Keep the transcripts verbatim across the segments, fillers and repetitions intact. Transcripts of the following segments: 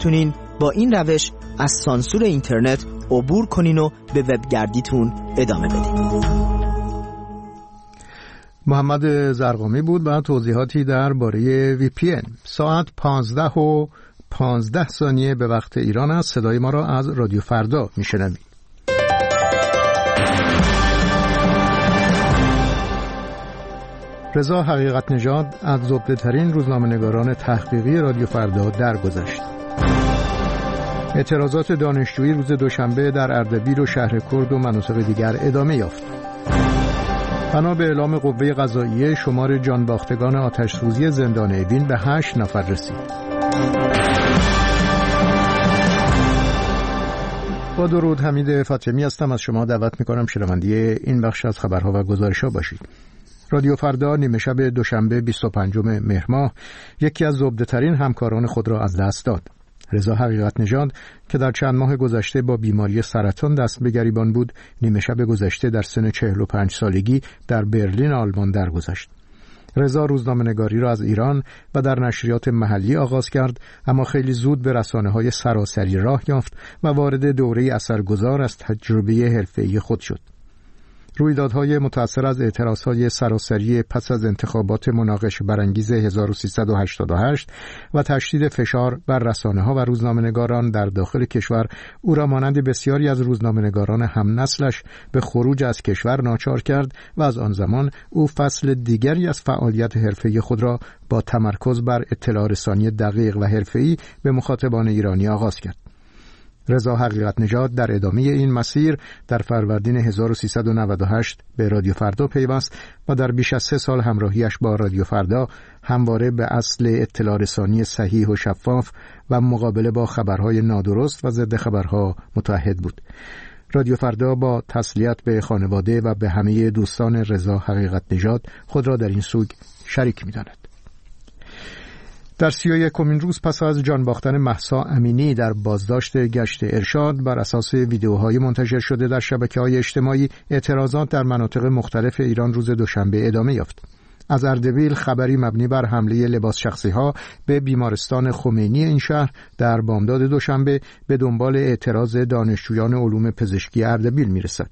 میتونین با این روش از سانسور اینترنت عبور کنین و به وبگردیتون ادامه بدین. محمد زرقامی بود با توضیحاتی درباره وی پی ان. ساعت پانزده و پانزده ثانیه به وقت ایران است. صدای ما را از رادیو فردا میشنوید. رضا حقیقت نژاد از زبده‌ترین روزنامه‌نگاران تحقیقی رادیو فردا درگذشت. اعتراضات دانشجویی روز دوشنبه در اردبیل و شهر کرد و مناطق دیگر ادامه یافت. بنا به اعلام قوه قضاییه شمار جانباختگان آتش‌سوزی زندان اوین به هشت نفر رسید. با درود، حمید فاطمی هستم. از شما دعوت می‌کنم شنونده این بخش از خبرها و گزارش‌ها باشید. رادیو فردا نیمه شب دوشنبه بیست و پنجم مهر ماه یکی از زبده‌ترین همکاران خود را از دست داد. رضا حقیقت نژاد که در چند ماه گذشته با بیماری سرطان دست به گریبان بود، نیمه شب گذشته در سن چهل و پنج سالگی در برلین آلمان درگذشت. رضا روزنامه‌نگاری را از ایران و در نشریات محلی آغاز کرد، اما خیلی زود به رسانه‌های سراسری راه یافت و وارد دوره اثرگذار از تجربه حرفه‌ای خود شد. رویدادهای متأثر از اعتراضهای سراسری پس از انتخابات مناقشه برانگیز هزار و سیصد و هشتاد و هشت و تشدید فشار بر رسانه‌ها و روزنامه‌نگاران در داخل کشور او را مانند بسیاری از روزنامه‌نگاران هم نسلش به خروج از کشور ناچار کرد و از آن زمان او فصل دیگری از فعالیت حرفه‌ای خود را با تمرکز بر اطلاع رسانی دقیق و حرفه‌ای به مخاطبان ایرانی آغاز کرد. رضا حقیقت نژاد در ادامه این مسیر در فروردین هزار و سیصد و نود و هشت به رادیو فردا پیوست و در بیش از سه سال همراهیش با رادیو فردا همواره به اصل اطلاع رسانی صحیح و شفاف و مقابله با خبرهای نادرست و ضد خبرها متعهد بود. رادیو فردا با تسلیت به خانواده و به همه دوستان رضا حقیقت نژاد خود را در این سوگ شریک می‌داند. در سی و یکمین روز پس از جان باختن مهسا امینی در بازداشت گشت ارشاد، بر اساس ویدیوهای منتشر شده در شبکه‌های اجتماعی، اعتراضات در مناطق مختلف ایران روز دوشنبه ادامه یافت. از اردبیل خبری مبنی بر حمله لباس شخصی‌ها به بیمارستان خمینی این شهر در بامداد دوشنبه به دنبال اعتراض دانشجویان علوم پزشکی اردبیل می‌رسد.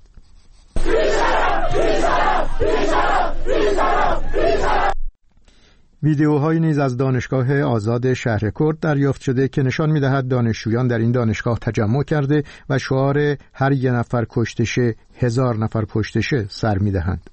ویدیوهایی نیز از دانشگاه آزاد شهر کرد دریافت شده که نشان می‌دهد دانشجویان در این دانشگاه تجمع کرده و شعار هر یک نفر کشته شه هزار نفر کشته شه سر می‌دهند.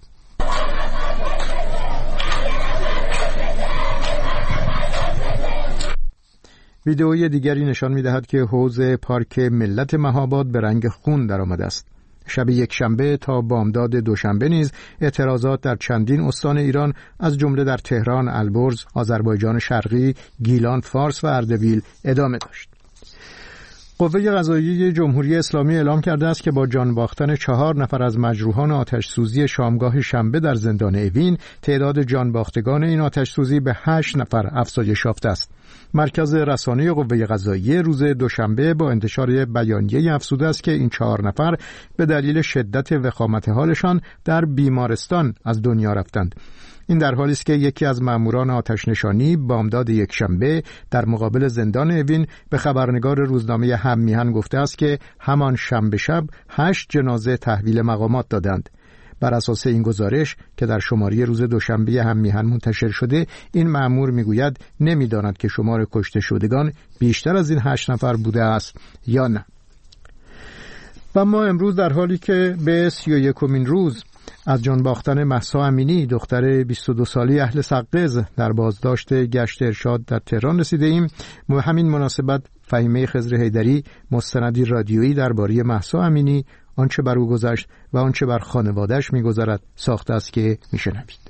ویدیوی دیگری نشان می‌دهد که حوض پارک ملت مهاباد به رنگ خون درآمده است. شب یک شنبه تا بامداد دوشنبه نیز اعتراضات در چندین استان ایران از جمله در تهران، البرز، آذربایجان شرقی، گیلان، فارس و اردبیل ادامه داشت. قوه قضاییه جمهوری اسلامی اعلام کرده است که با جان باختن چهار نفر از مجروحان آتش‌سوزی شامگاه شنبه در زندان اوین، تعداد جان باختگان این آتش‌سوزی به هشت نفر افزایش یافته است. مرکز رسانه قوه قضاییه روز دوشنبه با انتشار بیانیه‌ای افزوده است که این چهار نفر به دلیل شدت وخامت حالشان در بیمارستان از دنیا رفتند. این در حالی است که یکی از ماموران آتش نشانی بامداد یک شنبه در مقابل زندان اوین به خبرنگار روزنامه هم میهن گفته است که همان شنبه شب هشت جنازه تحویل مقامات دادند. بر اساس این گزارش که در شماره روز دوشنبه هم میهن منتشر شده، این مأمور میگوید نمیداند که شمار کشته شدگان بیشتر از این هشت نفر بوده است یا نه. و ما امروز در حالی که به سی و یکمین روز از جان باختن مهسا امینی دختر بیست و دو ساله اهل سقز در بازداشت گشت ارشاد در تهران رسیده ایم، به همین مناسبت فهیمه خضر حیدری مستندی رادیویی درباره مهسا امینی، آنچه بر او گذشت و آنچه بر خانواده‌اش می‌گذرد ساخته است که می‌شنوید.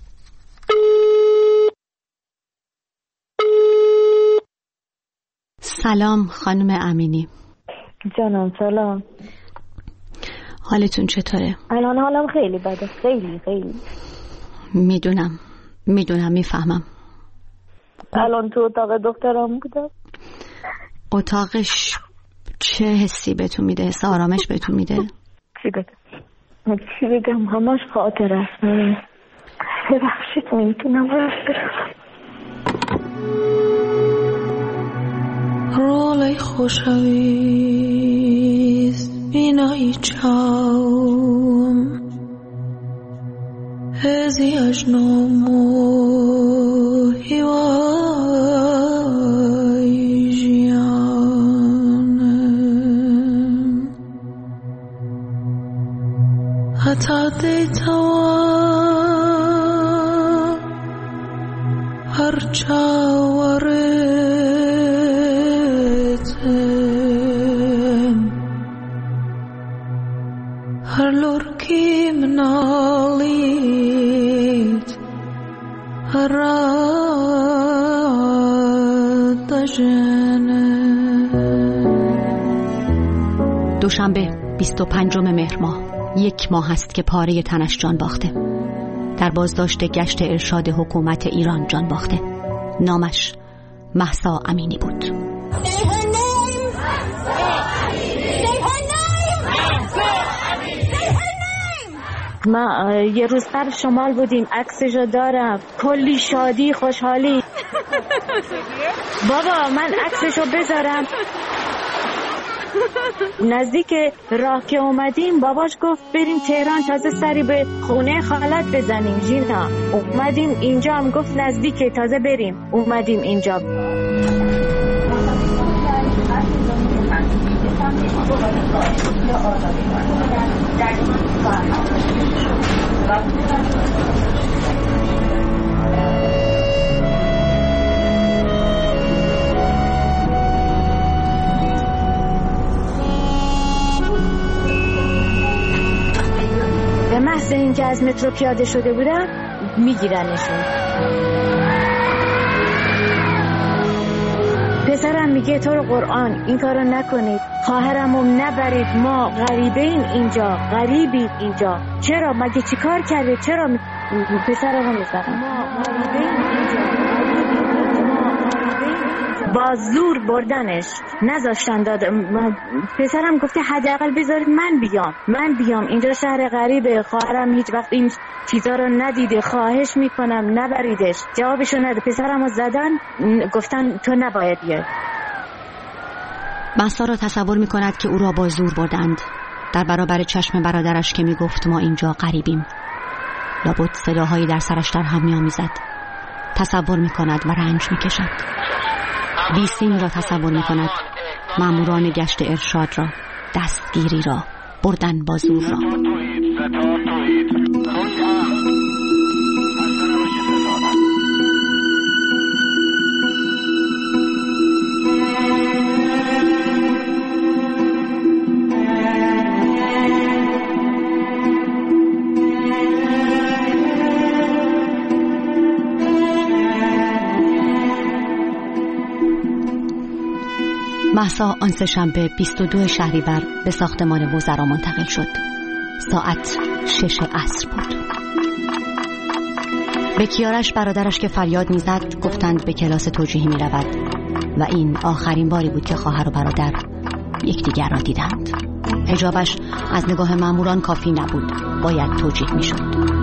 سلام خانم امینی. جانم سلام. حالتون چطوره؟ الان حالم خیلی بده، خیلی خیلی. میدونم میدونم میفهمم. الان تو اتاق دکترم بودم. اتاقش چه حسی بهتون میده؟ حس آرامش بهتون میده؟ چی بگم؟ چی بگم؟ همش خاطر است. ببخشید نمیتونم برم. رولی خوشویست بینایی چاوم هزی اجنام و هیوای جیانم حتی دیتوا هر چاورتم هر لورکی منالید هر راد جنم. دوشنبه بیست و پنجم مهر ماه، یک ماه است که پاره تنش جان باخته. در بازداشت گشت ارشاد حکومت ایران جان باخته. نامش مهسا امینی بود. ما یه روز قبل شمال بودیم، عکسشو دارم، کلی شادی خوشحالی. بابا من عکسشو بذارم. نزدیک راه که اومدیم باباش گفت بریم تهران تازه سری به خونه خالت بزنیم. ژینا اومدیم اینجا، هم گفت نزدیکه تازه بریم. اومدیم اینجا. به محض اینکه از مترو پیاده شده بودم میگیرنشون. پسرم میگه تو رو قرآن این کارو نکنید، خواهرمو نبرید، ما غریبین اینجا، غریبید اینجا. چرا؟ مگه چی کار کرده؟ چرا م... پسرمو میزنم؟ ما غریبین اینجا، با زور بردنش، نذاشتن داد. پسرم گفته حداقل بذارید من بیام، من بیام اینجا، شهر غریبه، خواهرم هیچ وقت این چیزا رو ندیده، خواهش میکنم نبریدش. جوابشو نده. پسرمو زدن، گفتن تو نباید بیای. مهسا را تصور میکند که او را با زور بردند در برابر چشم برادرش که میگفت ما اینجا غریبیم. لابد صداهایی در سرش در هم میآمیزد. تصور میکند و رنج میکشد. بیسیم را تصور میکند، ماموران گشت ارشاد را، دستگیری را، بردن با زور را. مهسا آن سه شنبه بیست و دو شهریور به ساختمان وزرا منتقل شد. ساعت شش عصر بود. به کیارش برادرش که فریاد میزد گفتند به کلاس توجیهی می رود و این آخرین باری بود که خواهر و برادر یکدیگر را دیدند. حجابش از نگاه ماموران کافی نبود، باید توجیه می شد.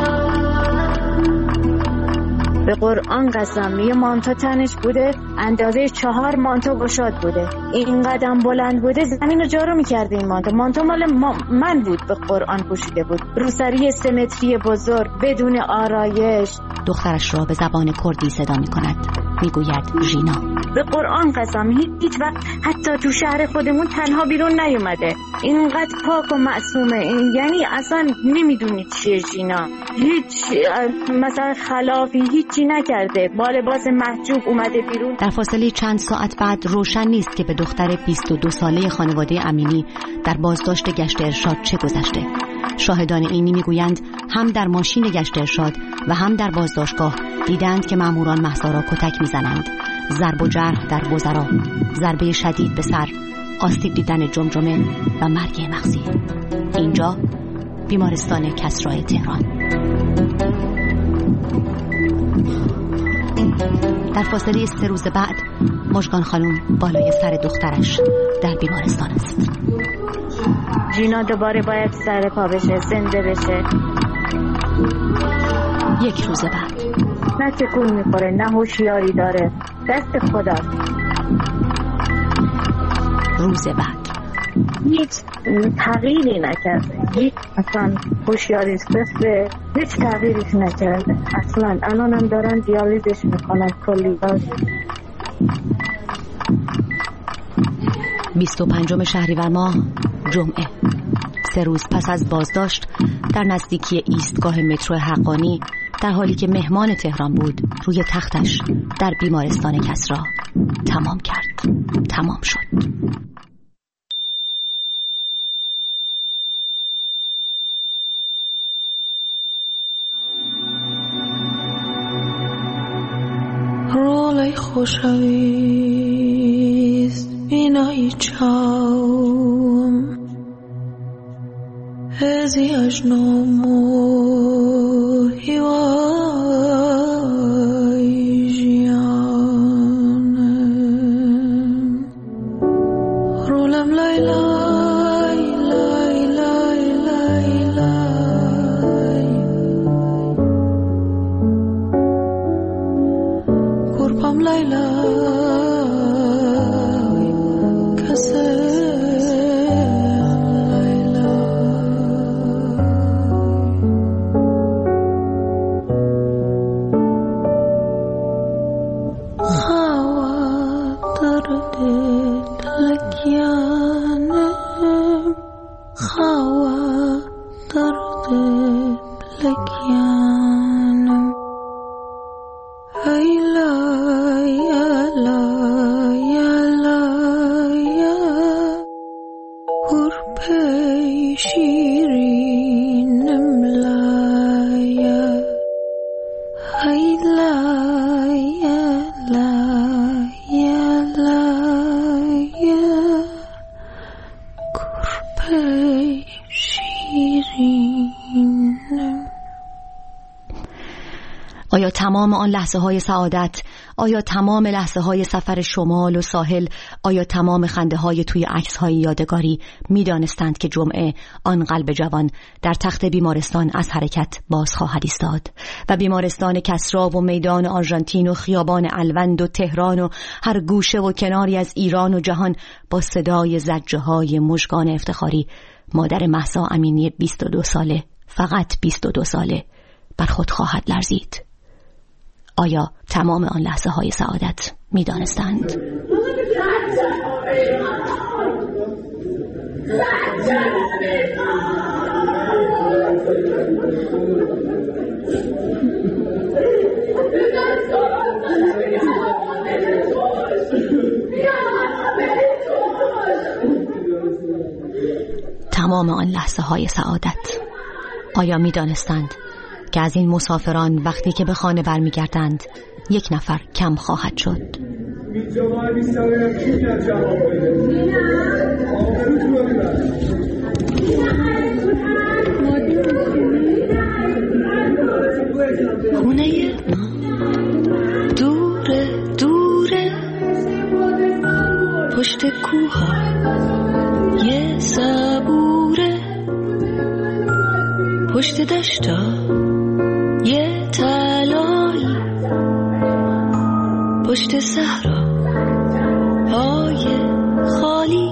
به قرآن قسم یه مانتو تنش بوده اندازه چهار مانتو گشاد بوده، این قدم بلند بوده، زمین رو جارو میکرده. این مانتو مانتو مال من بود، به قرآن پوشیده بود، روسری سه متری بزرگ بدون آرایش. دخترش را به زبان کردی صدا میکند، میگوید ژینا. به قرآن قسم هیچ وقت حتی تو شهر خودمون تنها بیرون نیومده. اینقدر پاک و معصومه، این یعنی اصلا نمیدونی چیه ژینا، هیچ مثلا خلافی هیچی نکرده، با لباس محجوب اومده بیرون. در فاصله چند ساعت بعد روشن نیست که به دختر بیست و دو ساله خانواده امینی در بازداشت گشت ارشاد چه گذشته. شاهدان عینی میگویند هم در ماشین گشت ارشاد و هم در بازداشتگاه دیدند که ماموران مهسا را کتک میزنند. ضرب و جرح در وزرا، ضربه شدید به سر، آسیب دیدن جمجمه و مرگ مغزی. اینجا بیمارستان کسرای تهران. در فاصله سه روز بعد مژگان خانم بالای سر دخترش در بیمارستان است. ژینا دوباره باید سر پا بشه، زنده بشه. یک روز بعد نه تکون میخوره، نه هوشیاری داره، دست خدا. روز بعد. هیچ تغییری نکرده، هیچ اصلا هوشیاری صفر، هیچ تغییری نکرده اصلا. الان هم دارن دیالیزش میکنن کلی. بیست و پنجم شهریور ماه جمعه، سه روز پس از بازداشت در نزدیکی ایستگاه مترو حقانی، در حالی که مهمان تهران بود، روی تختش در بیمارستان کسری تمام کرد. تمام شد. رولای خوشویست بینایی چاوم هزی اجنام و هیوای جیانم رولم لای لای لای لای لای لای گرپم لای لای کسه آیا تمام آن لحظه های سعادت، آیا تمام لحظه های سفر شمال و ساحل، آیا تمام خنده های توی عکس های یادگاری می دانستند که جمعه آن قلب جوان در تخت بیمارستان از حرکت باز خواهد ایستاد و بیمارستان کسری و میدان آرژانتین و خیابان الوند و تهران و هر گوشه و کناری از ایران و جهان با صدای زجه های مژگان افتخاری مادر مهسا امینی بیست و دو ساله، فقط بیست و دو ساله، بر خود خواهد لرزید؟ آیا تمام آن لحظه های سعادت می دانستند؟ تمام آن لحظه های سعادت آیا می دانستند که از این مسافران وقتی که به خانه برمیگردند یک نفر کم خواهد شد؟ خونه دوره دوره پشت کوها یه صبوره پشت دشتا یه تلایی پشت صحرا های خالی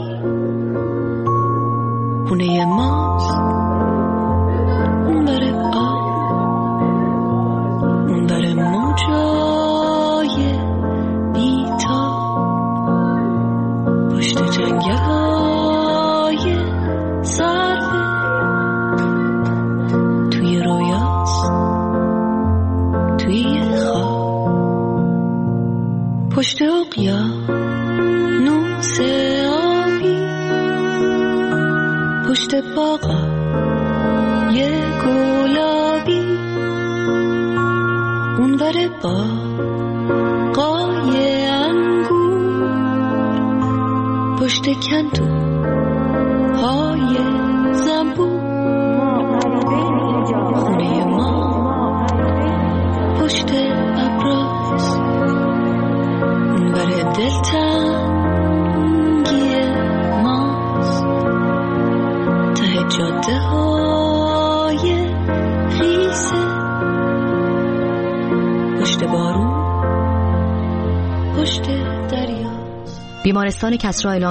خونه ماست اون بره آب اون بره موجای بیتا پشت جنگل های سرفه توی رویاست توی خواب پشت اقیانوس آبی پشت باغا یه گلابی اون بره باغای انگور پشت کندو های زنبور خونه ما پشت ابراز اون بره دلتنگی ماست ته جاده های خیسه پشت بارون پشت دریا. بیمارستان کسری